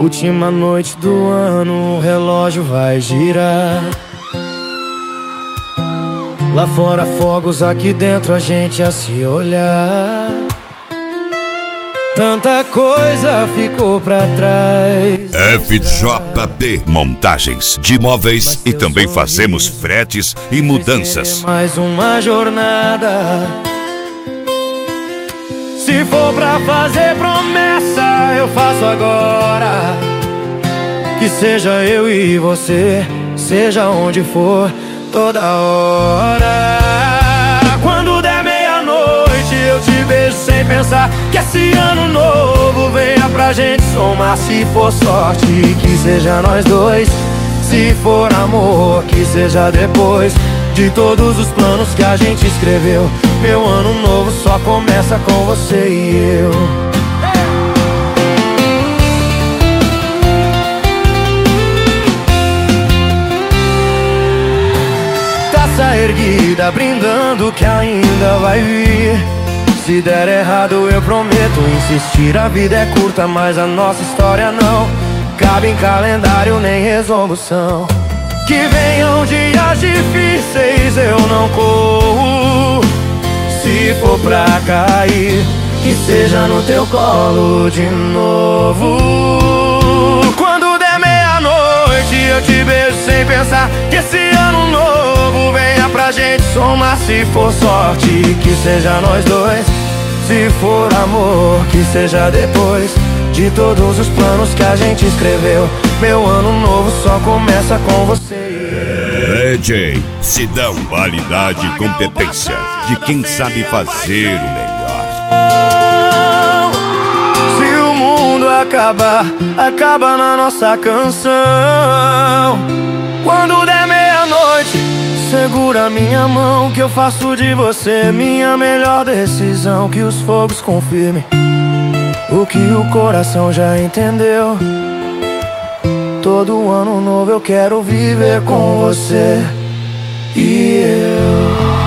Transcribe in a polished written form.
Última noite do ano, o relógio vai girar. Lá fora fogos, aqui dentro a gente a se olhar. Tanta coisa ficou pra trás. FJB Montagens de Móveis e também fazemos fretes e mudanças. Mais uma jornada. Se for pra fazer promessa, eu faço agora. Que seja eu e você, seja onde for, toda hora. Quando der meia-noite eu te beijo sem pensar. Que esse ano novo venha pra gente somar. Se for sorte, que seja nós dois. Se for amor, que seja depois de todos os planos que a gente escreveu. Meu ano novo só começa com você e eu. Taça erguida, brindando que ainda vai vir. Se der errado eu prometo insistir. A vida é curta, mas a nossa história não cabe em calendário nem resolução. Que venham dias difíceis, eu não corro. Se for pra cair, que seja no teu colo de novo. Quando der meia-noite eu te beijo sem pensar. Que esse ano novo venha pra gente somar. Se for sorte, que seja nós dois. Se for amor, que seja depois de todos os planos que a gente escreveu. Meu ano novo só começa com você. DJ Sidão, qualidade e competência de quem sabe fazer o melhor. Se o mundo acabar, acaba na nossa canção. Quando der meia-noite, segura minha mão, que eu faço de você minha melhor decisão. Que os fogos confirmem o que o coração já entendeu. Todo ano novo eu quero viver com você e eu.